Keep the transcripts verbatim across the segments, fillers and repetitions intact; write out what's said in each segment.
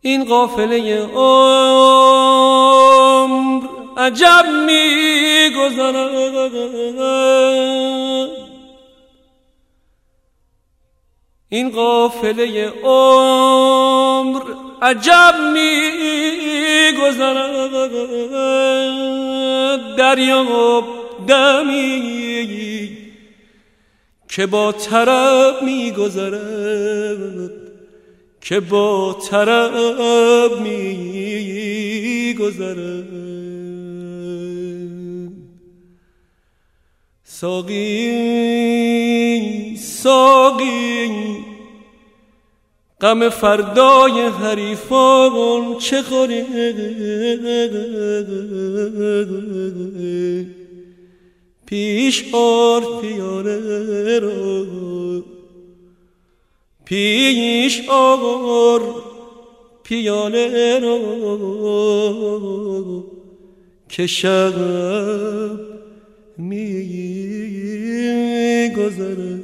این قافله عمر عجب می‌گذرد، این قافله عمر عجب می‌گذرد، دریاب دمی که با طرب می‌گذرد، که با طرب می‌گذرد. ساقی ساقی غم فردای حریفان چه خوری، پیش آر پیاله را، پیش آر پیاله را که شب می‌گذرد.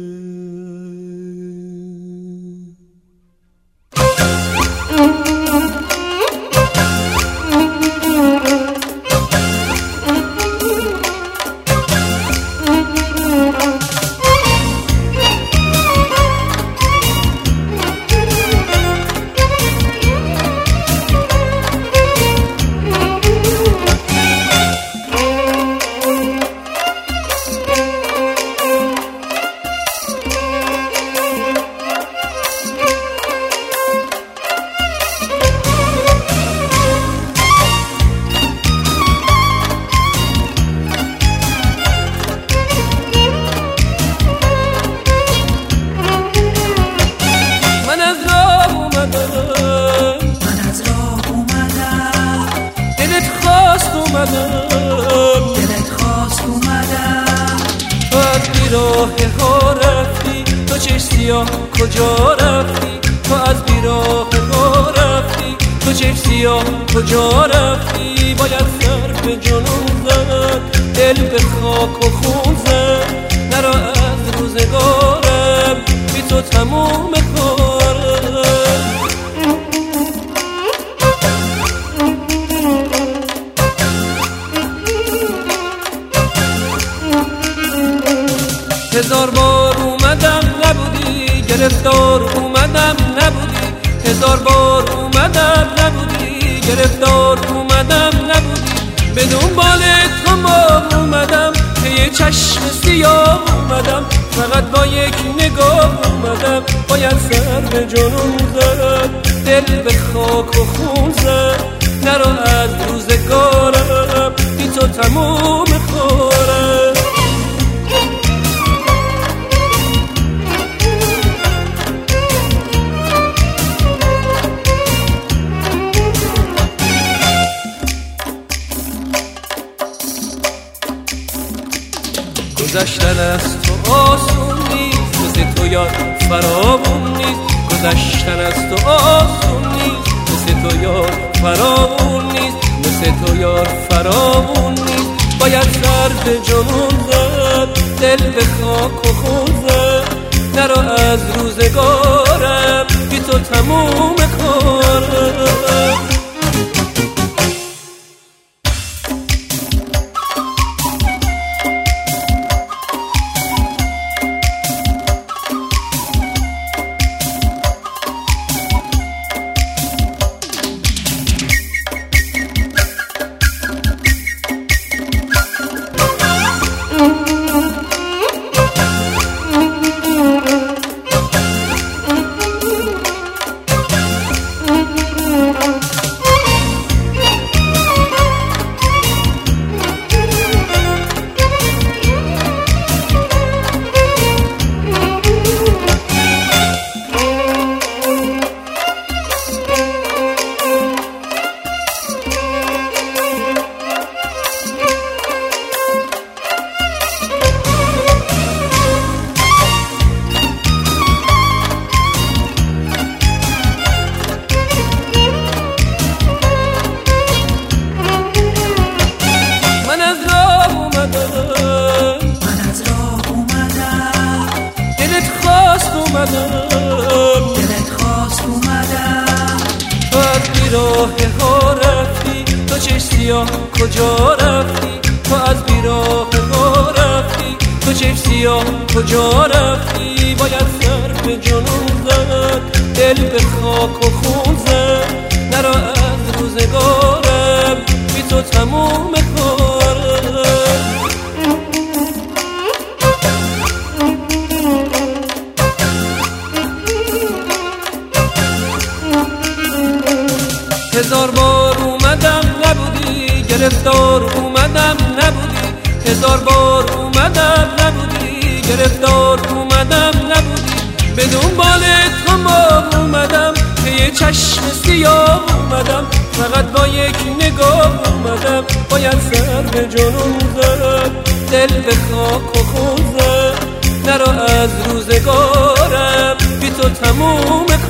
دلت خواست اومدم، تو از بیراه ها رفتی، تو چشم سیاه کجا رفتی، تو از بیراه ها رفتی، تو چشم سیاه کجا رفتی. باید سر به جنون زد، دل به خاک و خون زد، نرا از روزگارم بی تو تموم کارم. هزار بار اومدم نبودی، گرفتار اومدم نبودی، هزار بار اومدم نبودی، گرفتار اومدم نبودی. به دنبال تو ما اومدم، که یه چشم سیاه اومدم، فقط با یک نگاه اومدم. باید سر به جنون زد، دل به خاک و خون زد، نرو از روزگارم بی تو تموم کارم. گذشتن از تو آسون نیست، مثل تو یاد فراوون نیست. گذشتن از تو آسون نیست، مثل تو یاد فراوون نیست، مثل تو یاد فراوون نیست. باید سر به جنون زد، دل به خاک و خون زد، نرو از روزگارم بی تو تموم کارم. راه ها رفتی، تو چشم سیاه کجا رفتی، تو از بیراه ها رفتی، تو چشم سیاه کجا رفتی. باید سر به جنون زد، دل به خاک و خون زد، نرا از روزگارم بی تو تموم کارم. هزار بار اومدم نبودی، گرفتار اومدم نبودی، هزار بار اومدم نبودی، گرفتار اومدم نبودی. به دنبال تو ما اومدم که یه چشم سیاه اومدم، فقط با یک نگاه اومدم. باید سر به جنون زد، دل به خاک و خون زد، نرا از روزگارم بی تو تموم